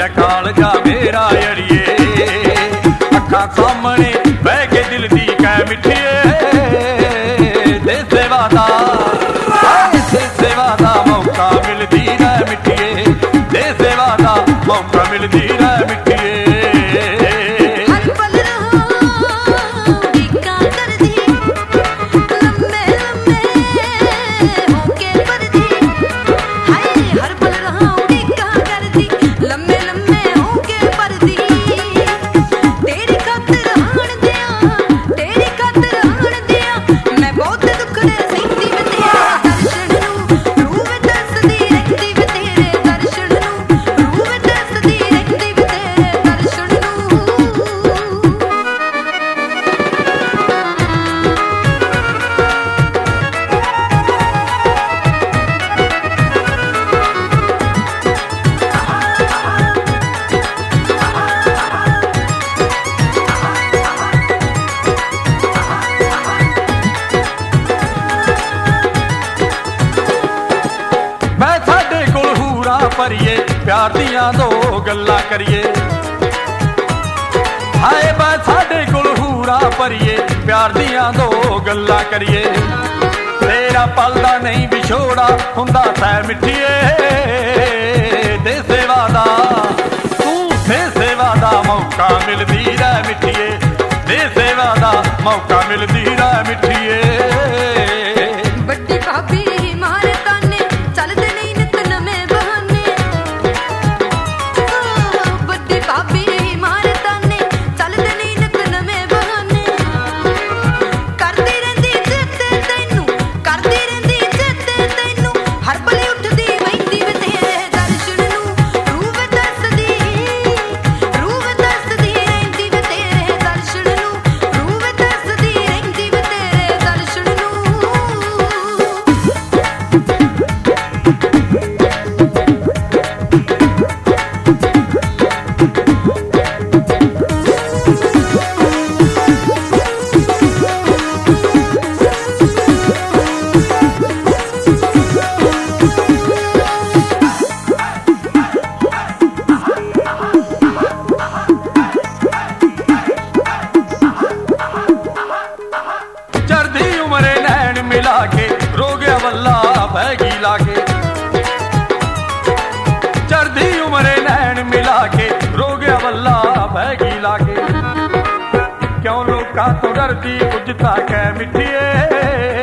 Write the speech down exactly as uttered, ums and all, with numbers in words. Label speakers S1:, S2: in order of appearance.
S1: लै कालजा मेरा अड़िए, अखा सामने बह के दिल दी कै मिठिए, दे सेवा दा दे सेवा दा मौका मिलदी रै मिठिए, दे सेवा दा मौका मिलदी रै मिठिए। भरिए प्यार दियां दो गल्लां करिए, हाय मैं साडे कोल हूरा भरिए प्यार दियां दो गल्लां करिए, तेरा पलदा नहीं विछोड़ा हुंदा तै मिठिए, दे सेवा दा तू दे सेवा दा मौका मिलदी रै मिठिए, दे सेवा दा मौका मिलदी रै मिठिए।
S2: बड्डी भाभी मारे ताने चलदे नहीं नित नवें बहाने, बड्डी भाभी मारे ताने चलदे नहीं नित नवें बहाने, करदी रहिंदी चेते तैनू करदी रहिंदी चेते तैनू, हर पले उठदी वहिंदी वे तेरे दर्शन नू, रूह वे दसदी रूह वे दसदी रहिंदी वे तेरे दर्शन नू, रूह वे दसदी रहिंदी वे तेरे दर्शन नू।
S1: चढ़दी उमरे नैन मिला के रो गया वल्ला बहगी लाके, चढ़दी उमरे नैन मिला के रो गया वल्ला बहगी लाके, क्यों लोका तो डरदी कुछ ता कै मिठिए।